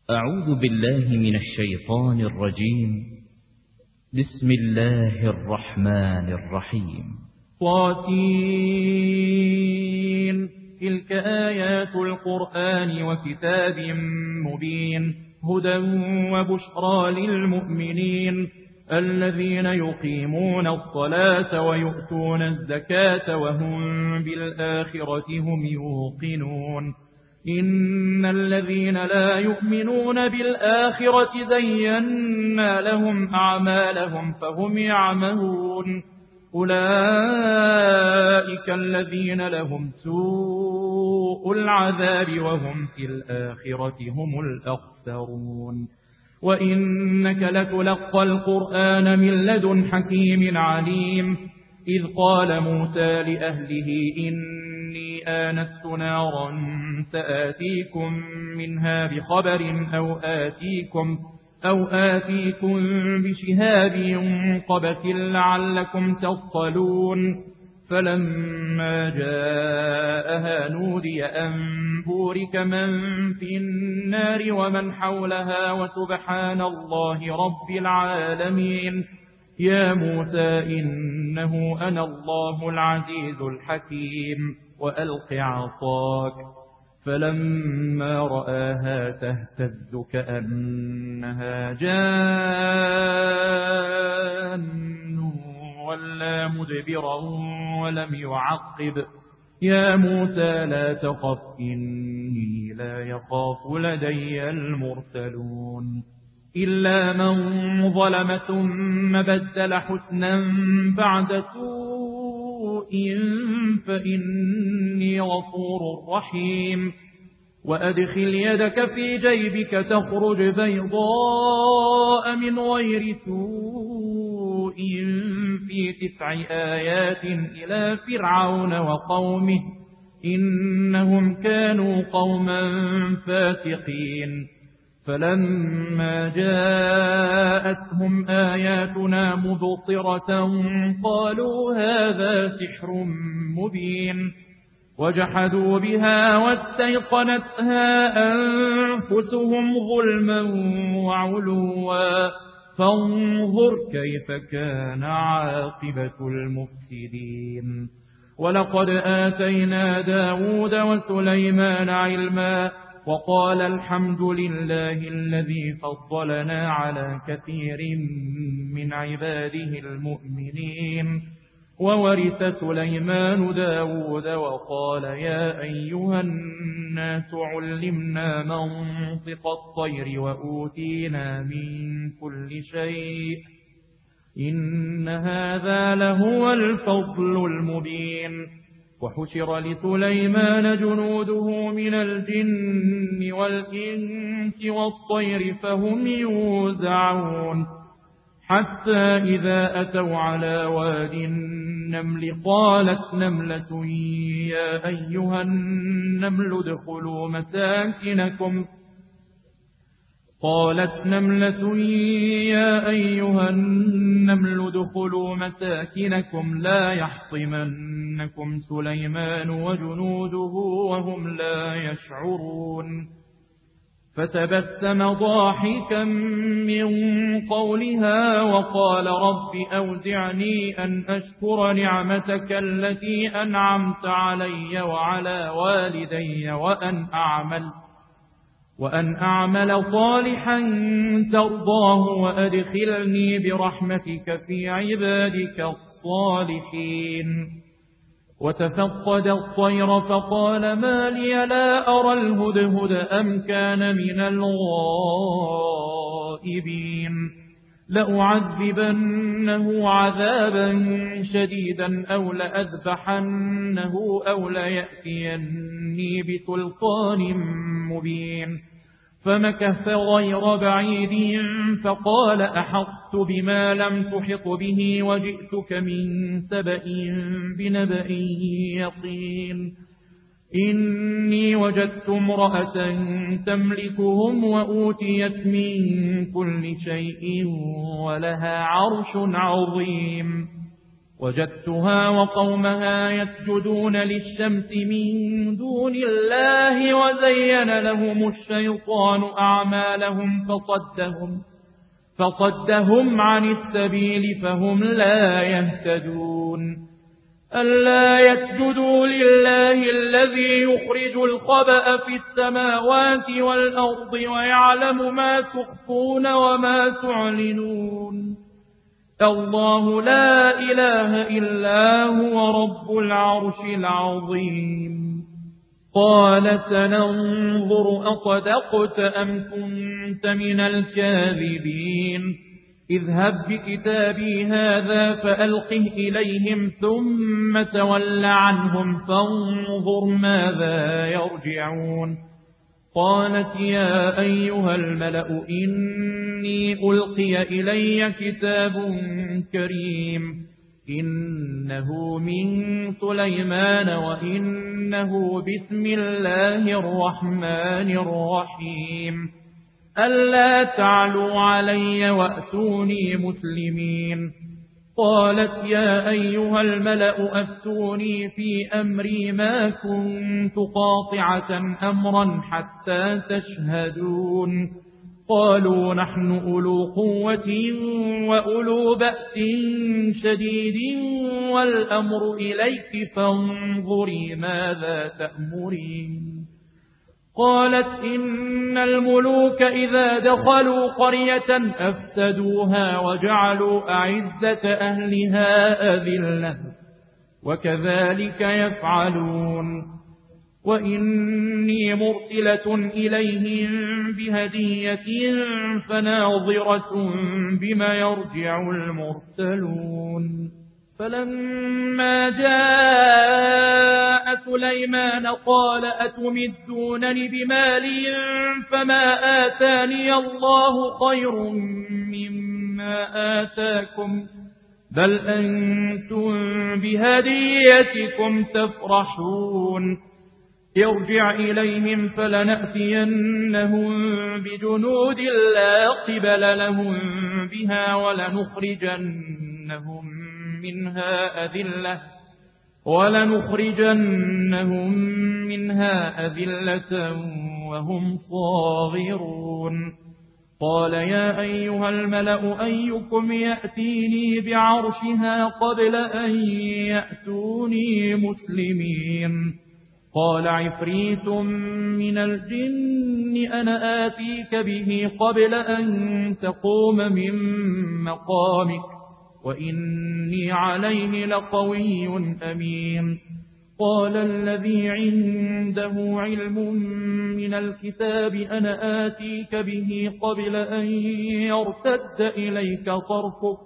أعوذ بالله من الشيطان الرجيم. بسم الله الرحمن الرحيم. طاسين. تلك آيات القرآن وكتاب مبين، هدى وبشرى للمؤمنين الذين يقيمون الصلاة ويؤتون الزكاة وهم بالآخرة هم يوقنون. إن الذين لا يؤمنون بالآخرة زينا لهم أعمالهم فهم يعمهون. أولئك الذين لهم سوء العذاب وهم في الآخرة هم الأخسرون. وإنك لتلقى القرآن من لدن حكيم عليم. إذ قال موسى لأهله إني آنست نارا سآتيكم منها بخبر أو آتيكم بشهاب قبس لعلكم تصطلون. فلما جاءها نودي أن بورك من في النار ومن حولها وسبحان الله رب العالمين. يا موسى إنه أنا الله العزيز الحكيم وألق عصاك. فلما رآها تهتز كأنها جان ولا مدبرا ولم يعقب. يا موسى لا تخف إني لا يخاف لدي المرسلون. إلا من ظلم ثم بدل حسنا بعد سوء فإني غفور رحيم. وأدخل يدك في جيبك تخرج بيضاء من غير سوء في 9 آيات إلى فرعون وقومه إنهم كانوا قوما فاسقين. فلما جاءتهم آياتنا مبصرة قالوا هذا سحر مبين. وجحدوا بها واستيقنتها أنفسهم ظلما وعلوا فانظر كيف كان عاقبة المفسدين. ولقد آتينا داود وسليمان علما وقال الحمد لله الذي فضلنا على كثير من عباده المؤمنين. وورث سليمان داود وقال يا أيها الناس علمنا منطق الطير وأوتينا من كل شيء إن هذا لهو الفضل المبين. وحشر لسليمان جنوده من الجن والإنس والطير فهم يوزعون. حتى إذا أتوا على واد النمل قالت نملة يا أيها النمل ادخلوا مساكنكم لا يحطمنكم سليمان وجنوده وهم لا يشعرون. فتبسم ضاحكا من قولها وقال رب أوزعني أن أشكر نعمتك التي أنعمت علي وعلى والدي وأن أعمل صالحا ترضاه وأدخلني برحمتك في عبادك الصالحين. وتفقد الطير فقال ما لي لا أرى الهدهد أم كان من الغائبين. لأعذبنه عذابا شديدا أو لأذبحنه أو ليأتيني بسلطان مبين. فمكث غير بعيد فقال أحطت بما لم تحط به وجئتك من سبأ بنبأ يقين. إني وجدت امرأة تملكهم وأوتيت من كل شيء ولها عرش عظيم. وجدتها وقومها يسجدون للشمس من دون الله وزين لهم الشيطان أعمالهم فصدهم عن السبيل فهم لا يهتدون ألا يسجدوا لله الذي يخرج الخبأ في السماوات والأرض ويعلم ما تخفون وما تعلنون الله لا إله إلا هو رب العرش العظيم قال سننظر أصدقت أم كنت من الكاذبين اذهب بكتابي هذا فألقه إليهم ثم تول عنهم فانظر ماذا يرجعون قالت يا أيها الملأ إني ألقي إلي كتاب كريم إنه من سليمان وإنه بسم الله الرحمن الرحيم ألا تعلوا علي وأتوني مسلمين قالت يا أيها الملأ أفتوني في أمري ما كنت قاطعة أمرا حتى تشهدون قالوا نحن أولو قوة وأولو بأس شديد والأمر إليك فانظري ماذا تأمرين قالت إن الملوك إذا دخلوا قرية أفسدوها وجعلوا أعزة أهلها أذلة وكذلك يفعلون وإني مرسلة إليهم بهدية فناظرة بما يرجع المرسلون فلما جاء سليمان قال أتمدونني بمال فما آتاني الله خير مما آتاكم بل أنتم بهديتكم تفرحون ارجع إليهم فلنأتينهم بجنود لا قبل لهم بها ولنخرجنهم منها أذلة وهم صاغرون قال يا أيها الملأ أيكم يأتيني بعرشها قبل أن يأتوني مسلمين قال عفريت من الجن أنا آتيك به قبل أن تقوم من مقامك وإني عليه لقوي أمين قال الذي عنده علم من الكتاب أنا آتيك به قبل أن يرتد إليك طرفك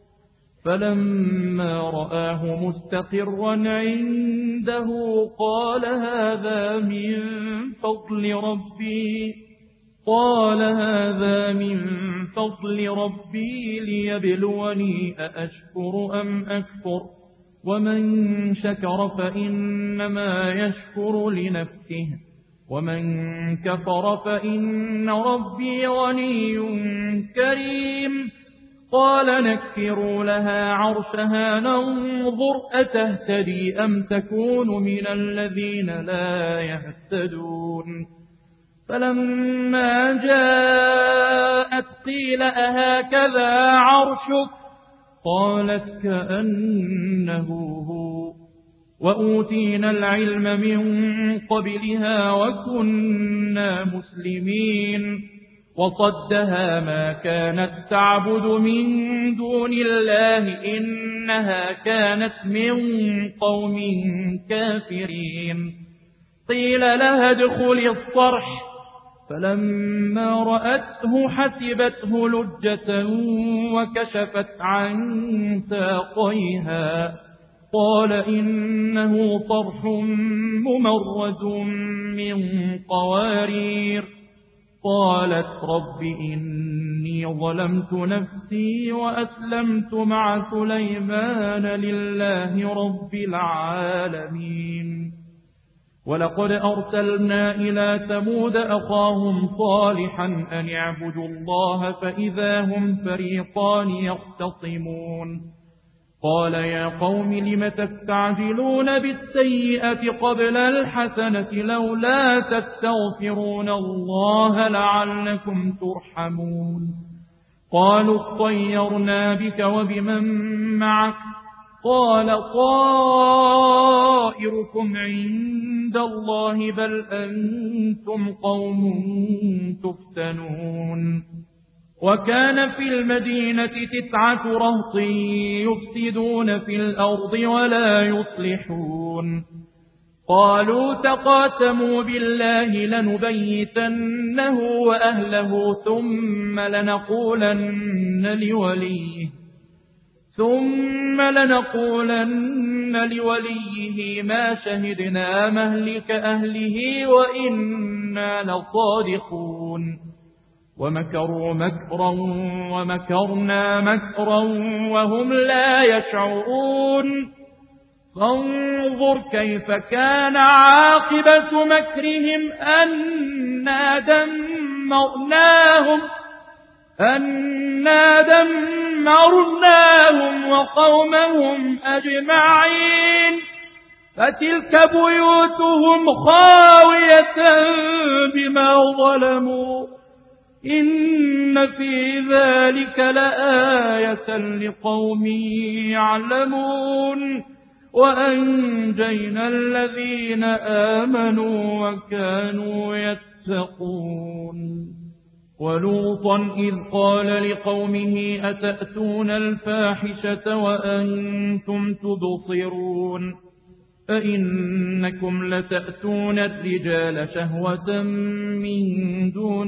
فلما رآه مستقرا عنده قال هذا من فضل ربي ليبلوني أأشكر أم أكفر ومن شكر فإنما يشكر لنفسه ومن كفر فإن ربي غني كريم قال نكروا لها عرشها ننظر أتهتدي أم تكون من الذين لا يهتدون فلما جاءت قيل أهكذا عرشك قالت كأنه هو وأوتينا العلم من قبلها وكنا مسلمين وصدها ما كانت تعبد من دون الله إنها كانت من قوم كافرين قيل لها ادخل الصرح فلما رأته حسبته لجة وكشفت عن ساقيها قال إنه صرح ممرد من قوارير قالت رب إني ظلمت نفسي وأسلمت مع سليمان لله رب العالمين ولقد أرسلنا إلى ثمود أخاهم صالحا أن اعبدوا الله فإذا هم فريقان يختصمون قال يا قوم لم تستعجلون بالسيئة قبل الحسنة لولا تستغفرون الله لعلكم ترحمون قالوا اطيرنا بك وبمن معك قال طائركم عند الله بل أنتم قوم تفتنون وكان في المدينة 9 رهط يفسدون في الأرض ولا يصلحون قالوا تقاسموا بالله لنبيتنه وأهله ثم لنقولن لوليه ما شهدنا مهلك أهله وإنا لصادقون ومكروا مكرا ومكرنا مكرا وهم لا يشعرون فانظر كيف كان عاقبة مكرهم أنا دمرناهم وقومهم أجمعين فتلك بيوتهم خاوية بما ظلموا إن في ذلك لآية لقوم يعلمون وأنجينا الذين آمنوا وكانوا يتقون ولوطا إذ قال لقومه أتأتون الفاحشة وأنتم تبصرون أئنكم لتأتون الرجال شهوة من دون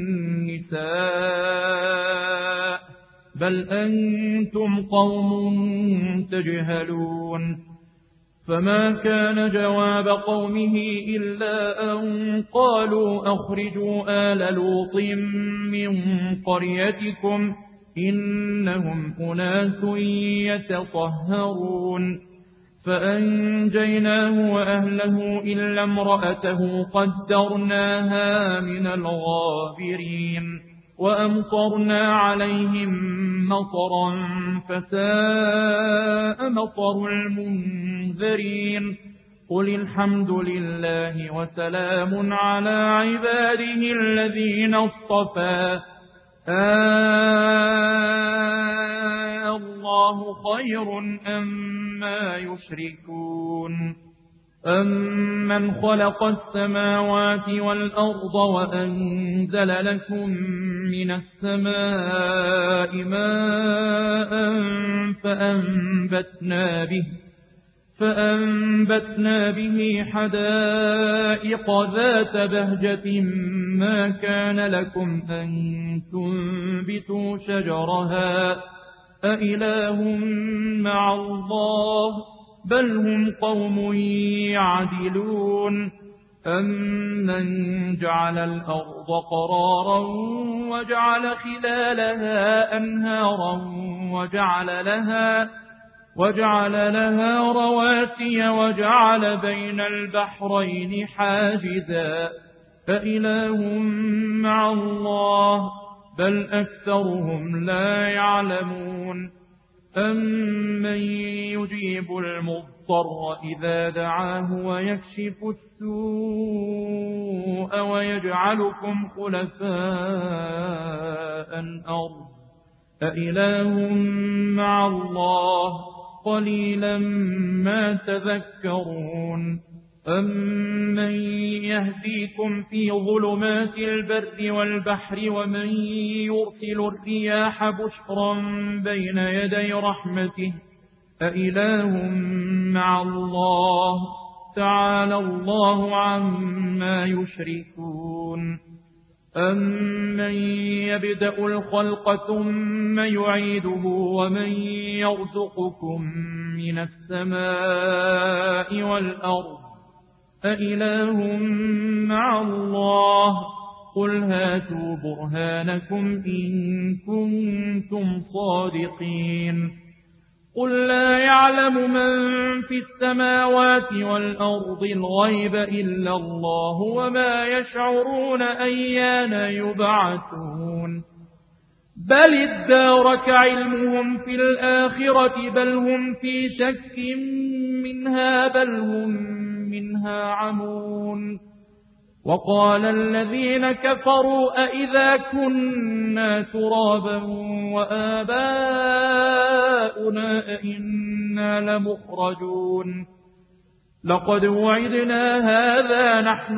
النساء بل أنتم قوم تجهلون فما كان جواب قومه إلا أن قالوا أخرجوا آل لوط من قريتكم إنهم أناس يتطهرون فأنجيناه وأهله إلا امرأته قدرناها من الغابرين وأمطرنا عليهم مطرا فساء مطر المنذرين قل الحمد لله وسلام على عباده الذين اصطفى الله خير أما يشركون أمن خلق السماوات والأرض وأنزل لكم من السماء ماء فأنبتنا به حدائق ذات بهجة ما كان لكم أن تنبتوا شجرها أإله مع الله بل هم قوم يعدلون أمن جعل الأرض قرارا وجعل خلالها أنهارا وجعل لها رواسي وجعل بين البحرين حاجزا فإله مع الله بل أكثرهم لا يعلمون أمن يجيب المضطر إذا دعاه ويكشف السوء ويجعلكم خلفاء الأرض أإله مع الله قليلا ما تذكرون أمن يهديكم في ظلمات البر والبحر ومن يرسل الرياح بشرا بين يدي رحمته أإله مع الله تعالى الله عما يشركون أمن يبدأ الخلق ثم يعيده ومن يرزقكم من السماء والأرض أإله مع الله قل هاتوا برهانكم إن كنتم صادقين قل لا يعلم من في السماوات والأرض الغيب إلا الله وما يشعرون أيان يبعثون بل ادارك علمهم في الآخرة بل هم في شك منها بل هم منها عمون. وقال الذين كفروا أئذا كنا ترابا وآباؤنا أئنا لمخرجون لقد وعدنا هذا نحن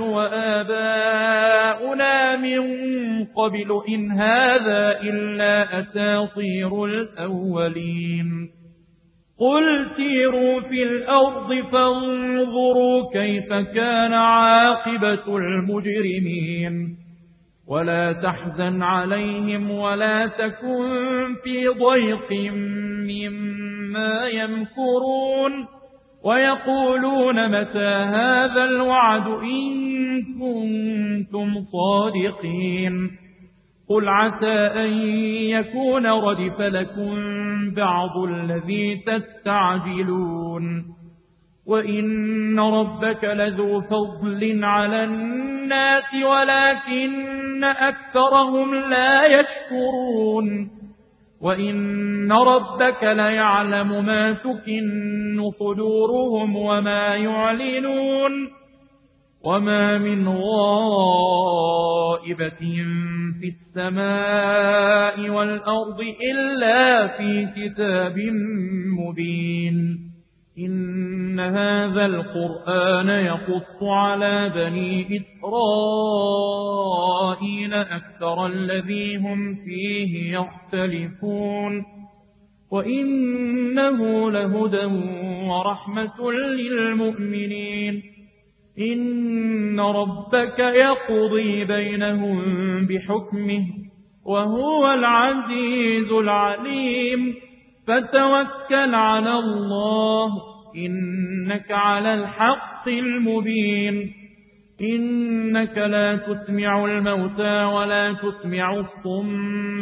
وآباؤنا من قبل إن هذا إلا أساطير الأولين. قل سيروا في الأرض فانظروا كيف كان عاقبة المجرمين ولا تحزن عليهم ولا تكن في ضيق مما يمكرون ويقولون متى هذا الوعد إن كنتم صادقين. قل عسى أن يكون ردف لكم بعض الذي تستعجلون وإن ربك لذو فضل على الناس ولكن أكثرهم لا يشكرون وإن ربك ليعلم ما تكن صدورهم وما يعلنون وما من غائبة في السماء والأرض إلا في كتاب مبين. إن هذا القرآن يقص على بني إسرائيل أكثر الذي هم فيه يختلفون وإنه لهدى ورحمة للمؤمنين. إن ربك يقضي بينهم بحكمه وهو العزيز العليم. فتوكل على الله إنك على الحق المبين. إنك لا تسمع الموتى ولا تسمع الصم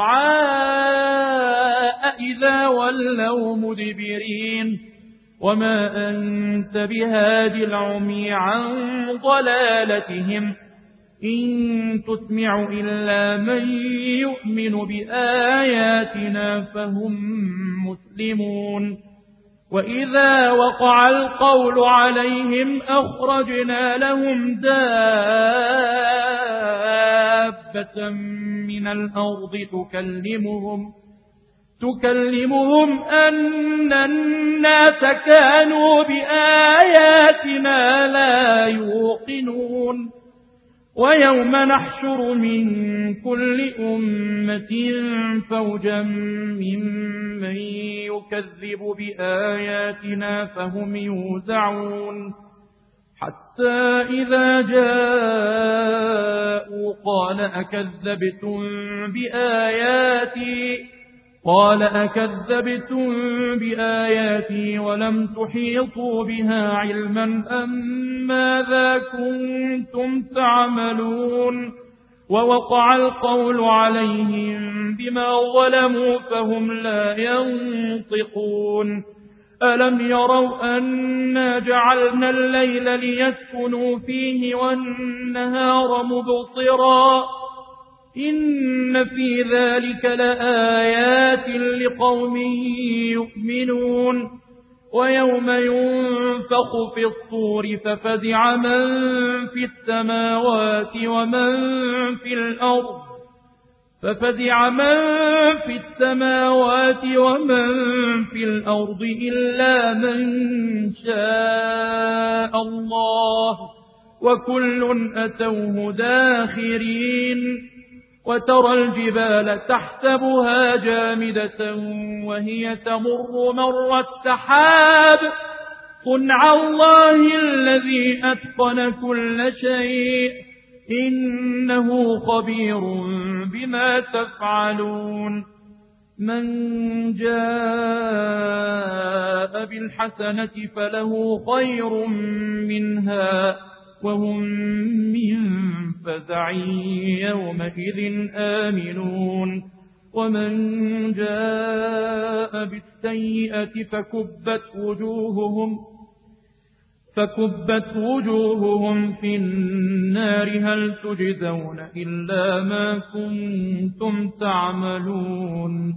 الدعاء إذا ولوا مدبرين وما أنت بهاد العمي عن ضلالتهم إن تسمع إلا من يؤمن بآياتنا فهم مسلمون. وإذا وقع القول عليهم أخرجنا لهم دابة من الأرض تكلمهم أن الناس كانوا بآياتنا لا يوقنون. ويوم نحشر من كل أمة فوجا ممن يكذب بآياتنا فهم يوزعون حتى إذا جاءوا قال أكذبتم بآياتي ولم تحيطوا بها علما أم ماذا كنتم تعملون. ووقع القول عليهم بما ظلموا فهم لا ينطقون. ألم يروا أنا جعلنا الليل ليسكنوا فيه والنهار مبصرا إن في ذلك لآيات لقوم يؤمنون. ويوم ينفخ في الصور ففزع من في السماوات ومن في الأرض إلا من شاء الله وكل أتوه داخرين. وترى الجبال تحسبها جامدة وهي تمر مر السحاب صنع الله الذي أتقن كل شيء إنه خبير بما تفعلون. من جاء بالحسنة فله خير منها وهم من فزع يومئذ آمنون. ومن فكبت وجوههم في النار هل تجزون إلا ما كنتم تعملون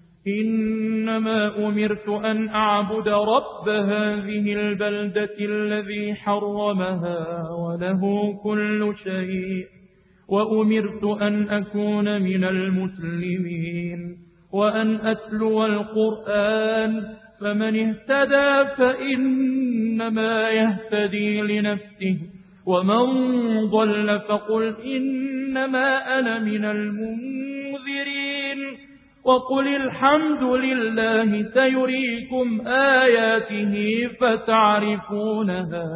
إنما أمرت أن أعبد رب هذه البلدة الذي حرمها وله كل شيء وأمرت أن أكون من المسلمين وأن أتلو القرآن فمن اهتدى فإنما يهتدي لنفسه ومن ضل فقل إنما أنا من المنذرين وقل الحمد لله سيريكم آياته فتعرفونها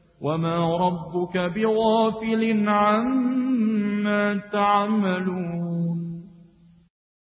وما ربك بغافل عما تعملون